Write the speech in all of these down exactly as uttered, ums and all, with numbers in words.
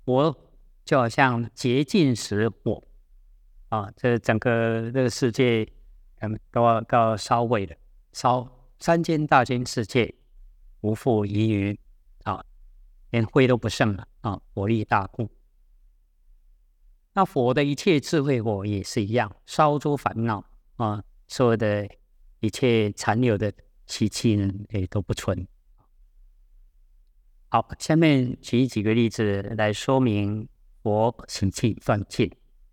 火就好像竭尽时火啊，这整个这个世界，嗯，都要都要烧毁了，烧三千大千世界，无复疑云啊，连灰都不剩了啊，火力大故。那佛的一切智慧火也是一样，烧诸烦恼啊，所有的一切残留的习气呢，也都不存。好，下面举几个例子来说明佛习气断尽。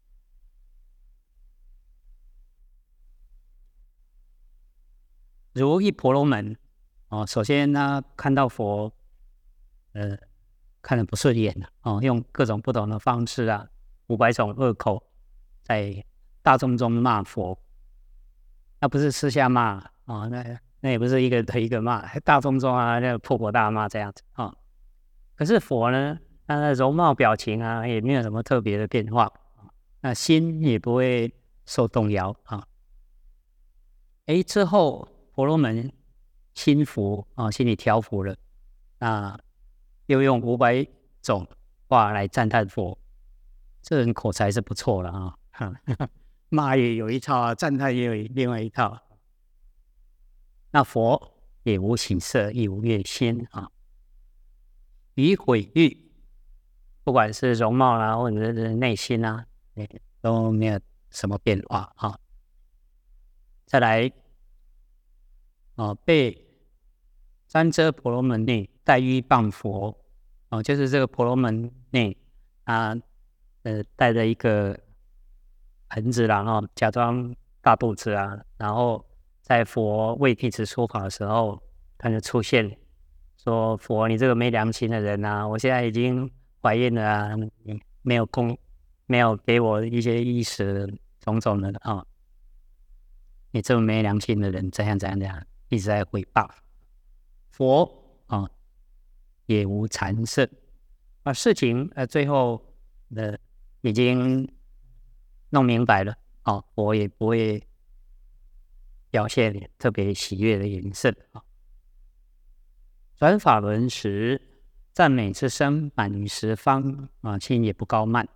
如一婆罗门哦，首先呢，看到佛，呃，看得不顺眼了哦，用各种不同的方式啊，五百种恶口，在大众中骂佛。那不是私下骂哦，那那也不是一个一个骂，大众中啊，那个破口大骂这样子啊、哦。可是佛呢，他的容貌表情啊，也没有什么特别的变化，那心也不会受动摇啊。哎，之后婆罗门心服啊，心里调服了，那又用五百种话来赞叹佛，这人口才是不错了啊。骂也有一套啊，赞叹也有另外一套。那佛也无喜色，亦无悦心啊。于毁誉，不管是容貌啦、啊，或者是内心啊，都没有什么变化啊。再来，哦，被三遮婆罗门女带欲谤佛，哦，就是这个婆罗门女啊，呃，带着一个盆子啦，哦，假装大肚子啊，然后在佛为弟子说法的时候，他就出现说：“佛，你这个没良心的人啊，我现在已经怀孕了啊，你没有供，没有给我一些衣食种种的啊、哦，你这么没良心的人，怎样怎样怎样。”一直在毁谤佛啊、哦，也无禅色啊。事情呃最后呃已经弄明白了哦，佛也不会表现特别喜悦的颜色啊。转法轮时，赞美之声满于十方啊，心也不高慢。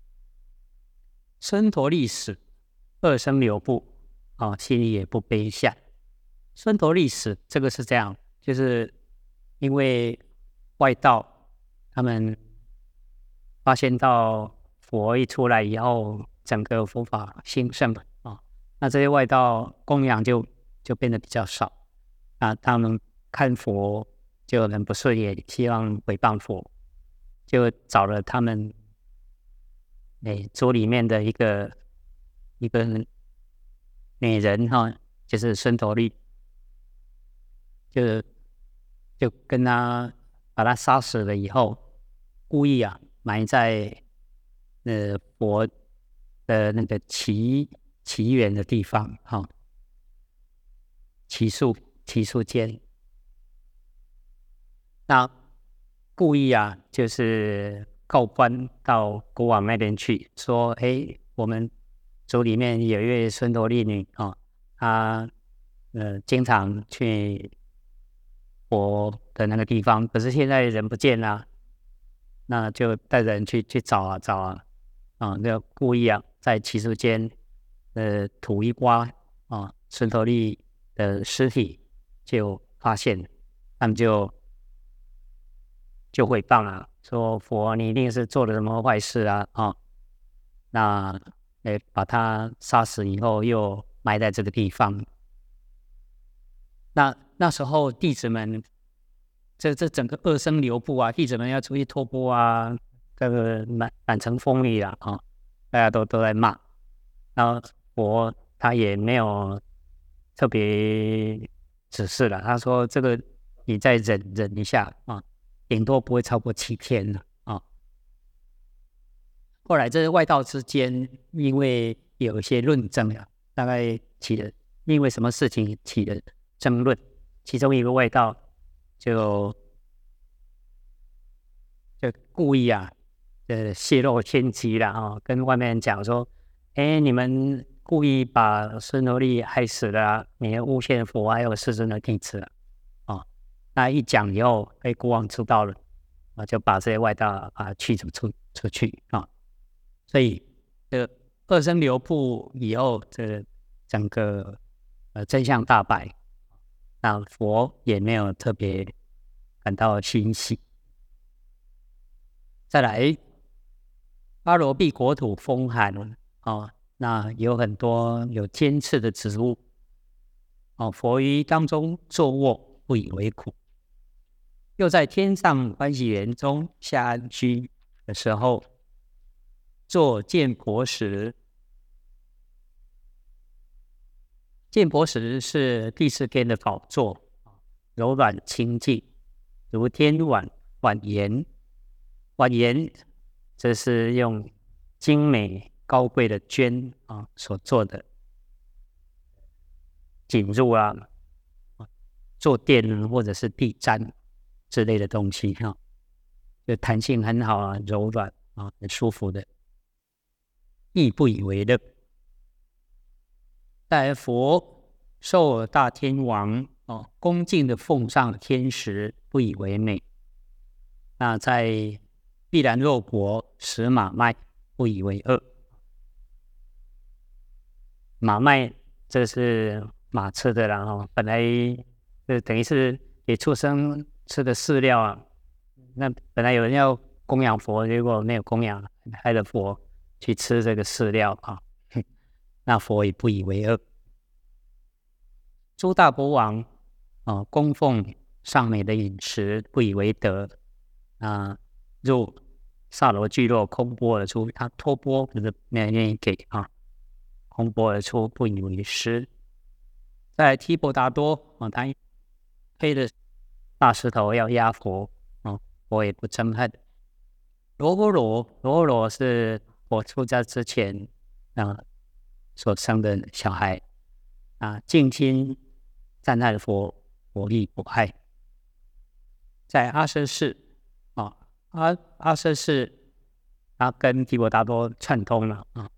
孙陀利死，二生流布啊，心里也不卑下。孙陀利死这个是这样，就是因为外道他们发现到佛一出来以后，整个佛法兴盛了啊，那这些外道供养就就变得比较少啊，他们看佛就很不顺眼，希望毁谤佛，就找了他们诶族里面的一个一个女人哈、哦，就是孙陀利。就就跟他把他杀死了以后，故意啊埋在呃佛的那个奇奇缘的地方哈、哦，奇树奇树间。那故意啊就是告官到国王那边去，说：“哎，我们族里面有一位孙陀利女啊、哦，她呃经常去佛的那个地方，可是现在人不见了，那就带人去去找啊找啊，啊，那故意啊在奇树间呃土一挖啊，孙陀利的尸体就发现了，他们就就诽谤啊，说佛你一定是做了什么坏事啊啊，那呃把他杀死以后又埋在这个地方。那那时候弟子们，这这整个二生流布啊，弟子们要出去托钵啊，这个满满城风雨啊，啊、哦，大家都都在骂。然后佛他也没有特别指示了，他说这个你再忍忍一下啊，顶多不会超过七天了啊。后来这些外道之间，因为有一些论争啊，大概起了因为什么事情起了争论，其中一个外道就就故意啊，呃，泄露天机了啊、哦，跟外面人讲说，哎，你们故意把孙陀利害死了、啊，你们诬陷佛还有世尊的弟子了啊、哦。那一讲以后，被国王知道了， 啊，就把这些外道啊驱逐出出去啊。所以这二僧流布以后，这整个呃真相大白，那佛也没有特别感到欣喜。再来，阿罗毕国土风寒啊，那有很多有尖刺的植物哦，佛于当中坐卧，不以为苦。又在天上欢喜园中下安居的时候，坐见婆时，见婆时是第四天的宝座，柔软清净，如天晚晚颜。晚颜这是用精美高贵的绢啊所做的锦褥啊、坐垫或者是地毡之类的东西哈、啊，就弹性很好啊，柔软啊，很舒服的，亦不以为乐。再来佛受大天王哦恭敬的奉上天食，不以为美。那在碧兰若国食马麦，不以为恶。马麦这是马吃的啦，哦，本来就等于是给畜生吃的饲料啊。那本来有人要供养佛，结果没有供养，害了佛去吃这个饲料啊。那佛也不以为恶。诸大国王啊，供奉上美的饮食，不以为得啊。入萨罗聚落，空钵而出。他托钵可是没人愿意给啊，空钵而出，不以为施。在提婆达多啊，他推着大石头要压佛啊，佛也不憎恨。罗波罗，罗波罗是佛出家之前啊所生的小孩啊，敬亲赞叹佛，佛亦不爱。在阿舍氏啊。阿阿舍氏，他跟提婆达多串通了啊，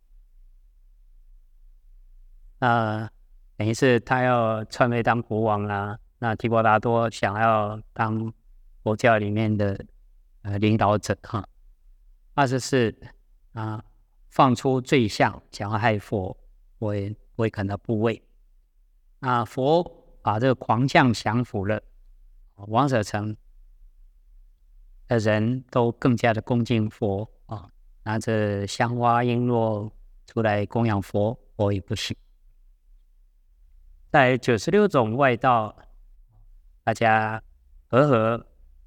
那等于是他要篡位当国王啦。那提婆达多想要当佛教里面的呃领导者哈。阿舍氏啊，放出罪相，想要害佛，我也我也感到不畏。啊，佛把这个狂相降服了，王舍城的人都更加的恭敬佛啊，拿着香花璎珞出来供养佛，佛也不行。在九十六种外道，大家和和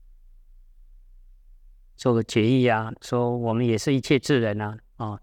做个决议啊，说我们也是一切智人啊啊。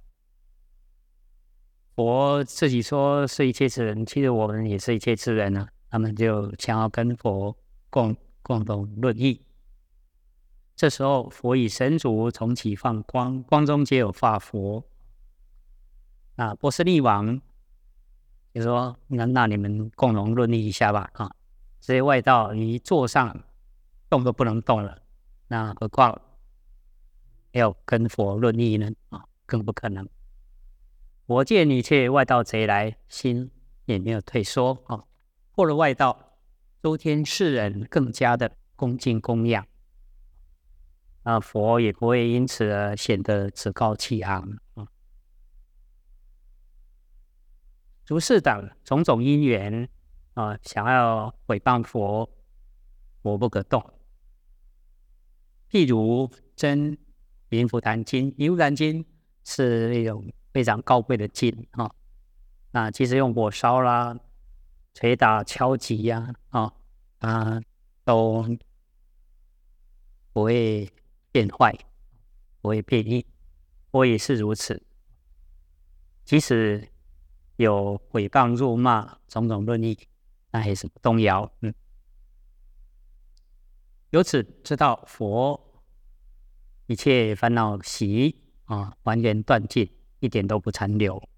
佛自己说是一切智人，其实我们也是一切智人啊。他们就想要跟佛共共同论议。这时候，佛以神足从其放光，光中皆有化佛。啊，波斯匿王就说：“那那你们共同论议一下吧。”啊，这些外道你座上动都不能动了，那何况要跟佛论议呢？啊，更不可能。佛见一切外道贼来，心也没有退缩啊。破了外道，诸天世人更加的恭敬供养。啊，佛也不会因此而显得趾高气昂啊。诸事等种种因缘啊，想要毁谤佛，佛不可动。譬如真银福坛金，银福坛金是那种非常高贵的金啊，那其实用火烧啦、捶打、敲击呀、啊，啊，啊都不会变坏，不会变异，佛也是如此。即使有诽谤、辱骂、种种论议，那也是不动摇。嗯，由此知道佛一切烦恼习啊，完全断尽，一点都不残留。